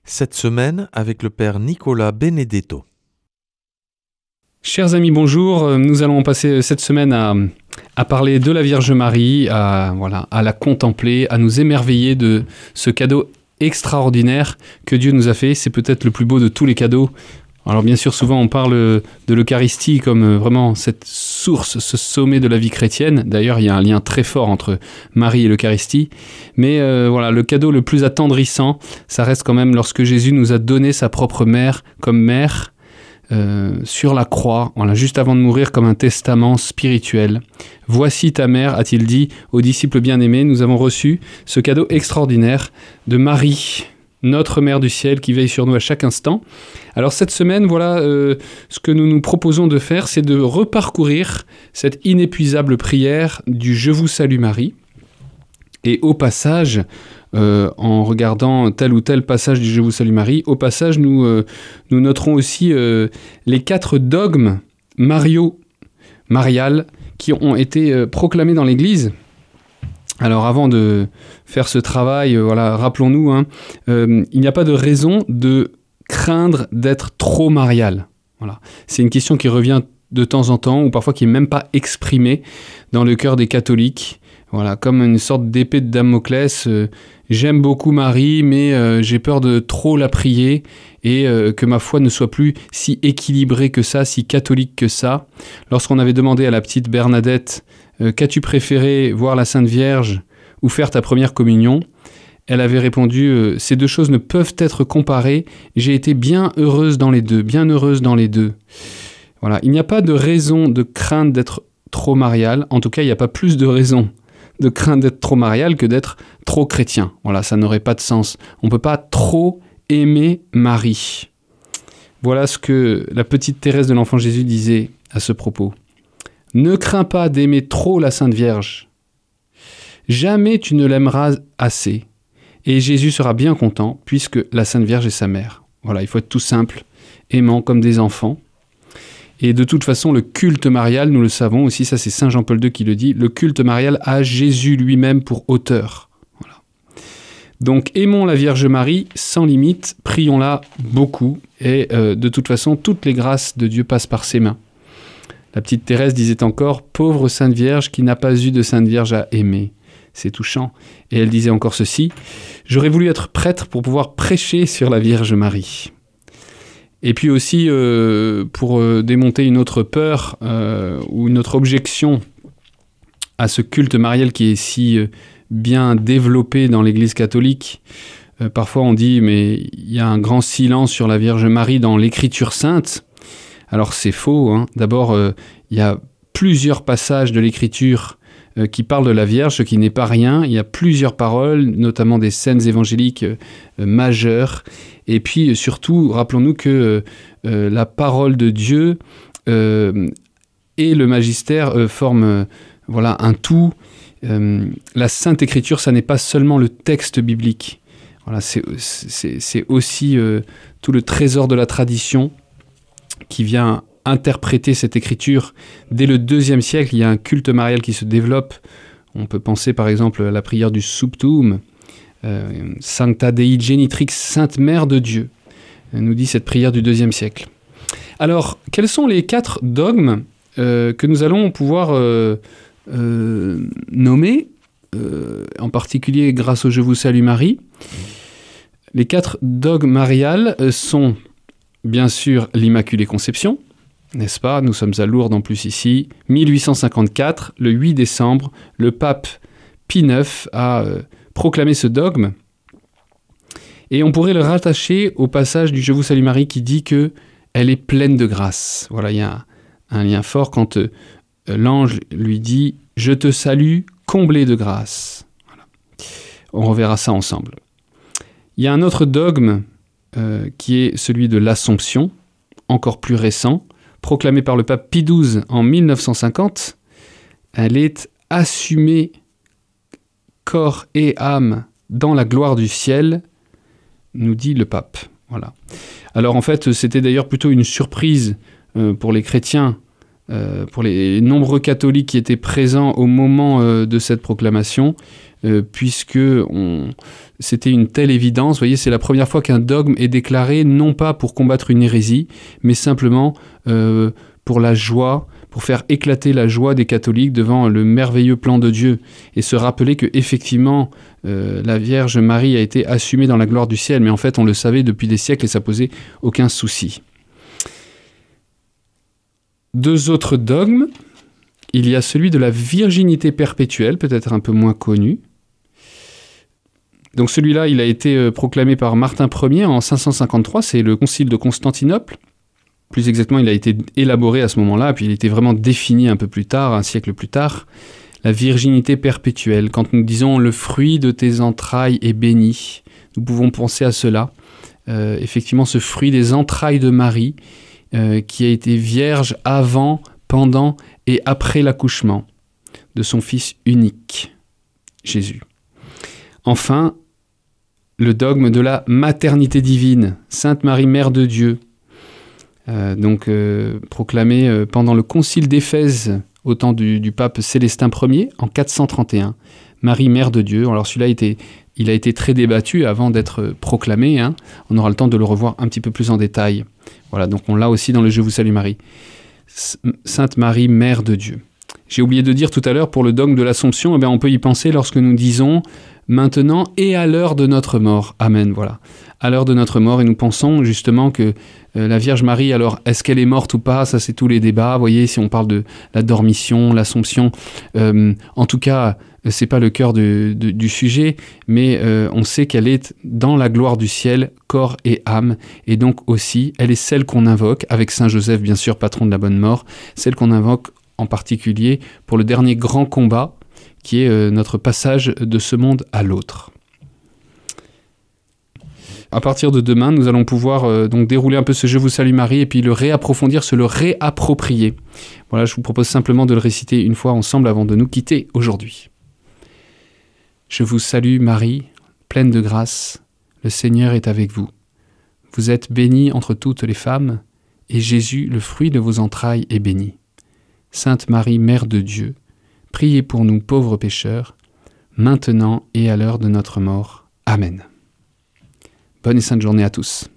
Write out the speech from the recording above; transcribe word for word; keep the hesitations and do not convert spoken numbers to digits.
Cette semaine avec le Père Nicolas Benedetto. Chers amis, bonjour. Nous allons passer cette semaine à, à parler de la Vierge Marie, à, voilà, à la contempler, à nous émerveiller de ce cadeau extraordinaire que Dieu nous a fait. C'est peut-être le plus beau de tous les cadeaux. Alors bien sûr, souvent on parle de l'Eucharistie comme vraiment cette source, ce sommet de la vie chrétienne. D'ailleurs, il y a un lien très fort entre Marie et l'Eucharistie. Mais euh, voilà, le cadeau le plus attendrissant, ça reste quand même lorsque Jésus nous a donné sa propre mère comme mère euh, sur la croix, voilà, juste avant de mourir, comme un testament spirituel. « Voici ta mère », a-t-il dit aux disciples bien-aimés. Nous avons reçu ce cadeau extraordinaire de Marie, notre Mère du ciel qui veille sur nous à chaque instant. Alors cette semaine, voilà, euh, ce que nous nous proposons de faire, c'est de reparcourir cette inépuisable prière du « Je vous salue Marie ». Et au passage, euh, en regardant tel ou tel passage du « Je vous salue Marie », au passage, nous, euh, nous noterons aussi euh, les quatre dogmes Mario, mariales qui ont été euh, proclamés dans l'Église. Alors avant de faire ce travail, euh, voilà, rappelons-nous, hein, euh, il n'y a pas de raison de craindre d'être trop marial. Voilà. C'est une question qui revient de temps en temps, ou parfois qui n'est même pas exprimée dans le cœur des catholiques. Voilà, comme une sorte d'épée de Damoclès. Euh, j'aime beaucoup Marie, mais euh, j'ai peur de trop la prier et euh, que ma foi ne soit plus si équilibrée que ça, si catholique que ça. Lorsqu'on avait demandé à la petite Bernadette Euh, qu'as-tu préféré, voir la Sainte Vierge ou faire ta première communion ? Elle avait répondu euh, « Ces deux choses ne peuvent être comparées. J'ai été bien heureuse dans les deux, bien heureuse dans les deux. » Voilà, il n'y a pas de raison de craindre d'être trop marial. En tout cas, il n'y a pas plus de raison de craindre d'être trop marial que d'être trop chrétien. Voilà, ça n'aurait pas de sens. On ne peut pas trop aimer Marie. Voilà ce que la petite Thérèse de l'Enfant Jésus disait à ce propos. Ne crains pas d'aimer trop la Sainte Vierge. Jamais tu ne l'aimeras assez. Et Jésus sera bien content, puisque la Sainte Vierge est sa mère. Voilà, il faut être tout simple, aimant comme des enfants. Et de toute façon, le culte marial, nous le savons aussi, ça c'est Saint Jean-Paul deux qui le dit, le culte marial a Jésus lui-même pour auteur. Voilà. Donc aimons la Vierge Marie sans limite, prions-la beaucoup. Et euh, de toute façon, toutes les grâces de Dieu passent par ses mains. La petite Thérèse disait encore « Pauvre Sainte Vierge qui n'a pas eu de Sainte Vierge à aimer ». C'est touchant. Et elle disait encore ceci « J'aurais voulu être prêtre pour pouvoir prêcher sur la Vierge Marie ». Et puis aussi, euh, pour euh, démonter une autre peur euh, ou une autre objection à ce culte marial qui est si euh, bien développé dans l'Église catholique, euh, parfois on dit « Mais il y a un grand silence sur la Vierge Marie dans l'Écriture sainte ». Alors c'est faux, hein. D'abord, il euh, y a plusieurs passages de l'Écriture euh, qui parlent de la Vierge, ce qui n'est pas rien. Il y a plusieurs paroles, notamment des scènes évangéliques euh, majeures. Et puis surtout, rappelons-nous que euh, la parole de Dieu euh, et le magistère euh, forment euh, voilà, un tout. Euh, la Sainte Écriture, ça n'est pas seulement le texte biblique. Voilà, c'est, c'est, c'est aussi euh, tout le trésor de la tradition qui vient interpréter cette écriture. Dès le deuxième siècle, il y a un culte marial qui se développe. On peut penser par exemple à la prière du Subtuum, euh, Sancta Dei Genitrix, Sainte Mère de Dieu, nous dit cette prière du deuxième siècle. Alors, quels sont les quatre dogmes euh, que nous allons pouvoir euh, euh, nommer, euh, en particulier grâce au « Je vous salue Marie ». Les quatre dogmes mariales sont bien sûr l'Immaculée Conception, n'est-ce pas ? Nous sommes à Lourdes en plus ici. mille huit cent cinquante-quatre, le huit décembre, le pape Pie neuf a euh, proclamé ce dogme. Et on pourrait le rattacher au passage du « Je vous salue Marie » qui dit qu'elle est pleine de grâce. Voilà, il y a un, un lien fort quand euh, l'ange lui dit « Je te salue, comblée de grâce ». Voilà. On reverra ça ensemble. Il y a un autre dogme Euh, qui est celui de l'Assomption, encore plus récent, proclamé par le pape Pie douze en mille neuf cent cinquante. Elle est assumée corps et âme dans la gloire du ciel, nous dit le pape. Voilà. Alors en fait, c'était d'ailleurs plutôt une surprise euh, pour les chrétiens, euh, pour les nombreux catholiques qui étaient présents au moment euh, de cette proclamation. euh, puisque on, c'était une telle évidence. Vous voyez, c'est la première fois qu'un dogme est déclaré, non pas pour combattre une hérésie, mais simplement euh, pour la joie, pour faire éclater la joie des catholiques devant le merveilleux plan de Dieu, et se rappeler que effectivement euh, la Vierge Marie a été assumée dans la gloire du ciel, mais en fait on le savait depuis des siècles et ça posait aucun souci. Deux autres dogmes. Il y a celui de la virginité perpétuelle, peut-être un peu moins connu. Donc celui-là, il a été proclamé par Martin Ier en cinq cent cinquante-trois, c'est le concile de Constantinople. Plus exactement, il a été élaboré à ce moment-là, puis il était vraiment défini un peu plus tard, un siècle plus tard. La virginité perpétuelle. Quand nous disons « le fruit de tes entrailles est béni », nous pouvons penser à cela. Euh, effectivement, ce fruit des entrailles de Marie, euh, qui a été vierge avant, pendant et après l'accouchement de son Fils unique, Jésus. Enfin, le dogme de la maternité divine, Sainte Marie, Mère de Dieu, euh, donc euh, proclamé euh, pendant le concile d'Éphèse au temps du, du pape Célestin Ier en quatre cent trente et un. Marie, Mère de Dieu. Alors celui-là, a été, il a été très débattu avant d'être proclamé. Hein. On aura le temps de le revoir un petit peu plus en détail. Voilà, donc on l'a aussi dans le « Je vous salue Marie ». Sainte Marie, Mère de Dieu. J'ai oublié de dire tout à l'heure, pour le dogme de l'Assomption, eh bien, on peut y penser lorsque nous disons « maintenant et à l'heure de notre mort ». Amen, voilà. À l'heure de notre mort, et nous pensons justement que euh, la Vierge Marie, alors, est-ce qu'elle est morte ou pas? Ça, c'est tous les débats. Vous voyez, si on parle de la dormition, l'Assomption, euh, en tout cas, c'est pas le cœur de, de, du sujet, mais euh, on sait qu'elle est dans la gloire du ciel, corps et âme, et donc aussi, elle est celle qu'on invoque, avec Saint Joseph, bien sûr, patron de la bonne mort, celle qu'on invoque en particulier pour le dernier grand combat, qui est euh, notre passage de ce monde à l'autre. À partir de demain, nous allons pouvoir euh, donc dérouler un peu ce « Je vous salue Marie » et puis le réapprofondir, se le réapproprier. Voilà, je vous propose simplement de le réciter une fois ensemble avant de nous quitter aujourd'hui. Je vous salue Marie, pleine de grâce, le Seigneur est avec vous. Vous êtes bénie entre toutes les femmes, et Jésus, le fruit de vos entrailles, est béni. Sainte Marie, Mère de Dieu, priez pour nous pauvres pécheurs, maintenant et à l'heure de notre mort. Amen. Bonne et sainte journée à tous.